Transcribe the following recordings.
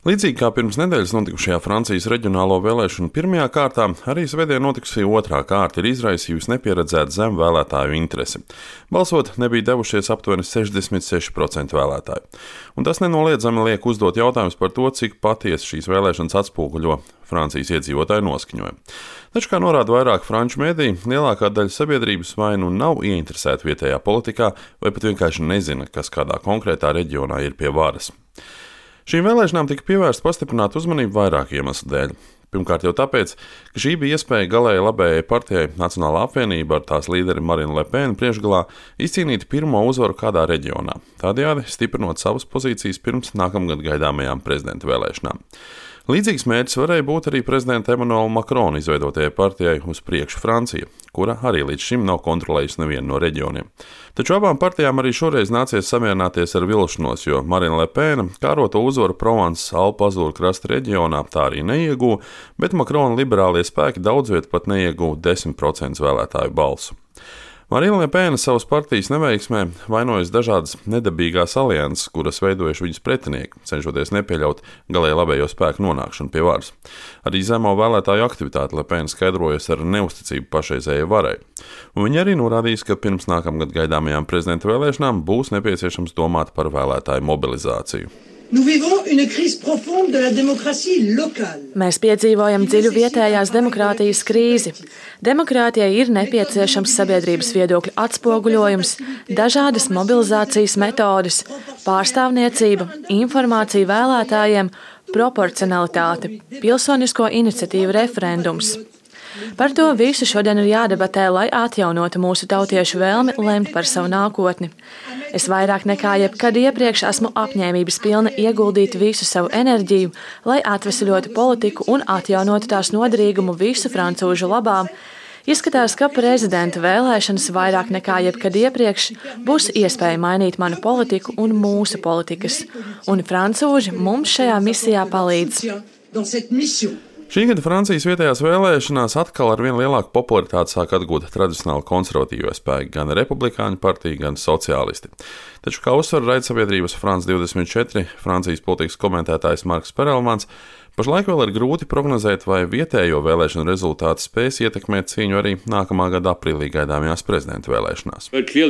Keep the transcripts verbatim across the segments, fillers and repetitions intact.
Līdzīgi kā pirms nedēļas notikušajā Francijas reģionālo vēlēšanu pirmajā kārtā, arī svētdien notikusī otrā kārta ir izraisījusi nepieredzētu zemu vēlētāju interesi. Balsot nebija devušies aptuveni sešdesmit seši procenti vēlētāju. Un tas nenoliedzami liek uzdot jautājumus par to, cik patiesi šīs vēlēšanas atspoguļo Francijas iedzīvotāju noskaņojumu. Taču, kā norāda vairāk franču mediji, lielākā daļa sabiedrības vai nu nav ieinteresēta vietējā politikā, vai pat vienkārši nezina, kas kādā konkrētā reģionā ir pie varas. Šīm vēlēšanām tika pievērsta pastiprināta uzmanība vairāku iemeslu dēļ. Pirmkārt jau tāpēc, ka šī bija iespēja galēji labējai partijai Nacionālā apvienība ar tās līderi Marinu Le Penu priekšgalā izcīnīt pirmo uzvaru kādā reģionā, tādējādi stiprinot savas pozīcijas pirms nākamgad gaidāmajām prezidenta vēlēšanām. Līdzīgs mērķis varēja būt arī prezidenta Emmanuela Macrona izveidotajai partijai Uz priekšu Francija, kura arī līdz šim nav kontrolējusi nevienu no reģioniem. Taču abām partijām arī šoreiz nācies samierināties ar vilšanos, jo Marina Le Pena kāroto uzvaru Provences Alpu azūru krasta reģionā tā arī neieguva, bet Macrona liberālie spēki daudzviet pat neieguva desmit procentus vēlētāju balsu. Marina Le Pena savas partijas neveiksmē vainojas dažādas nedabīgās alianses, kuras veidojuši viņas pretinieki, cenšoties nepieļaut galēji labējo spēku nonākšanu pie varas. Arī zemo vēlētāju aktivitāti Le Pena skaidrojas ar neusticību pašreizējai varai. Un viņa arī norādījis, ka pirms nākamgad gaidāmajām prezidenta vēlēšanām būs nepieciešams domāt par vēlētāju mobilizāciju. Mēs piedzīvojam dziļu vietējās demokrātijas krīzi. Demokrātijai ir nepieciešams sabiedrības viedokļu atspoguļojums, dažādas mobilizācijas metodes, pārstāvniecība, informācija vēlētājiem, proporcionalitāte, pilsonisko iniciatīvu referendums. Par to visu šodien ir jādebatē, lai atjaunotu mūsu tautiešu vēlmi lemt par savu nākotni. Es vairāk nekā jebkad iepriekš esmu apņēmības pilna ieguldīt visu savu enerģiju, lai atvesaļotu politiku un atjaunotu tās noderīgumu visu francūžu labā. Izskatās, ka prezidenta vēlēšanas vairāk nekā jebkad iepriekš būs iespēja mainīt manu politiku un mūsu politikas. Un francūži mums šajā misijā palīdz. Šī gada Francijas vietējās vēlēšanās atkal ar vien lielāku popularitāti sāk atgūt tradicionāli konservatīvie spēki, gan republikāņu partija, gan sociālisti. Taču, kā uzsver raidsabiedrības France divdesmit četri, Francijas politikas komentētājs Marks Perelmans, pašlaik vēl ir grūti prognozēt, vai vietējo vēlēšanu rezultāti spēs ietekmēt cīņu arī nākamā gada aprīlī gaidāmajās prezidenta vēlēšanās.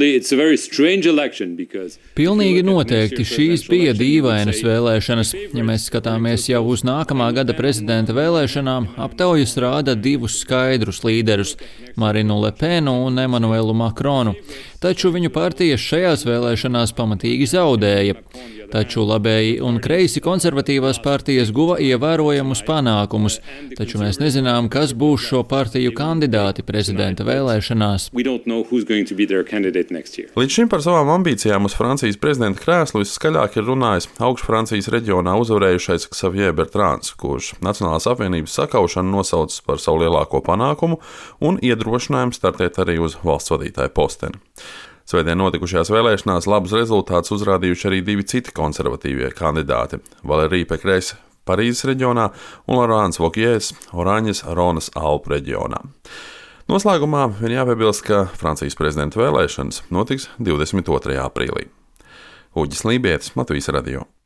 Pilnīgi noteikti šīs bija dīvainas vēlēšanas. Ja mēs skatāmies jau uz nākamā gada prezidenta vēlēšanām, aptaujas rāda divus skaidrus līderus – Marinu Le Penu un Emmanuelu Macronu. Taču viņu partijas šajās vēlēšanās pamatīgi zaudēja. Taču labēji un kreisi konservatīvās partijas guva ievērojamus panākumus, taču mēs nezinām, kas būs šo partiju kandidāti prezidenta vēlēšanās. Līdz šim par savām ambīcijām uz Francijas prezidenta krēslu viskaļāk ir runājis augšu Francijas reģionā uzvarējušais Xavier Bertrāns, kurš Nacionālās apvienības sakaušanu nosaucis par savu lielāko panākumu un iedrošinājumu startēt arī uz valsts vadītāja posteni. Svētdien notikušajās vēlēšanās labus rezultātus uzrādījuši arī divi citi konservatīvie kandidāti – Valérie Pécresse Parīzes reģionā un Laurents Wauquiez Oraņas Ronas Alpu reģionā. Noslēgumā vien jāpiebilst, ka Francijas prezidenta vēlēšanas notiks divdesmit otrajā aprīlī. Uģis Lībietis, Latvijas radio.